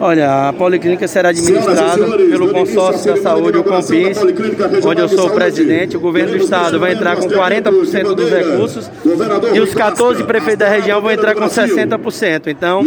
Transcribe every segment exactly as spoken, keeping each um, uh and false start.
Olha, a Policlínica será administrada pelo Consórcio da Saúde, o CONPIS, onde eu sou o presidente. O governo do estado vai entrar com quarenta por cento dos recursos e os quatorze prefeitos da região vão entrar com sessenta por cento. Então,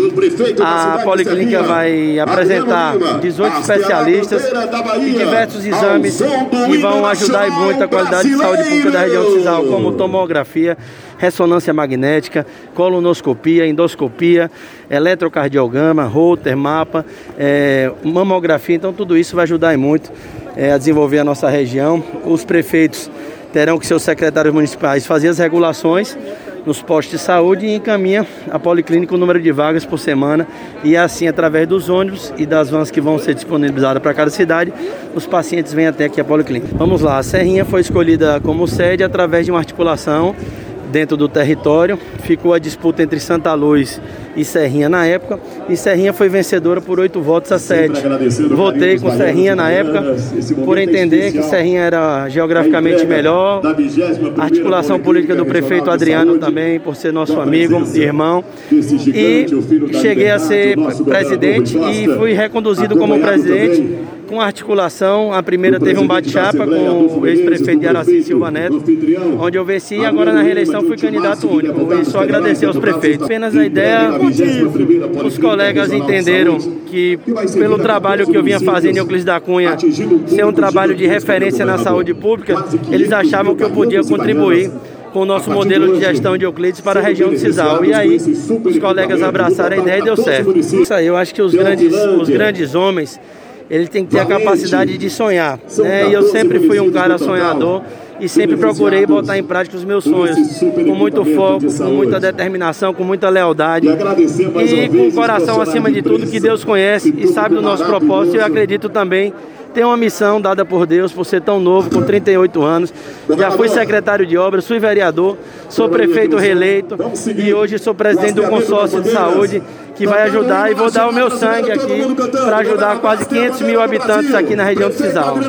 a Policlínica vai apresentar dezoito especialistas e diversos exames que vão ajudar muito a qualidade de saúde pública da região do Cisal, como tomografia, ressonância magnética, colonoscopia, endoscopia, eletrocardiograma, Holter, mapa, é, mamografia. Então tudo isso vai ajudar muito é, a desenvolver a nossa região. Os prefeitos terão que seus secretários municipais fazer as regulações nos postos de saúde e encaminha a Policlínica o número de vagas por semana, e assim, através dos ônibus e das vans que vão ser disponibilizadas para cada cidade, os pacientes vêm até aqui a Policlínica. Vamos lá, a Serrinha foi escolhida como sede através de uma articulação dentro do território. Ficou a disputa entre Santa Luz e Serrinha na época, e Serrinha foi vencedora por oito votos a sete. Votei com Serrinha na época, por entender que Serrinha era geograficamente melhor. A articulação política do prefeito Adriano também, por ser nosso amigo e irmão. E cheguei a ser presidente e fui reconduzido como presidente com a articulação. A primeira teve um bate-chapa com o ex-prefeito de Araci, Silva Neto, onde eu venci, e agora na reeleição fui candidato único. E só agradecer aos prefeitos. Apenas a ideia, os colegas entenderam que pelo trabalho que eu vinha fazendo em Euclides da Cunha, ser um trabalho de referência na saúde pública, eles achavam que eu podia contribuir com o nosso modelo de gestão de Euclides para a região do Cisal. E aí os colegas abraçaram a ideia e deu certo. Isso aí, eu acho que os grandes, os grandes homens, ele tem que ter a capacidade de sonhar, né? E eu sempre fui um cara sonhador e sempre procurei botar em prática os meus sonhos, com muito foco, com muita determinação, com muita lealdade e com o coração acima de tudo, que Deus conhece e sabe do nosso propósito. E eu acredito também ter uma missão dada por Deus, por ser tão novo, com trinta e oito anos. Já fui secretário de obras, fui vereador, sou prefeito reeleito e hoje sou presidente do consórcio de saúde, que vai ajudar, e vou dar o meu sangue aqui para ajudar quase quinhentos mil habitantes aqui na região do Cisal.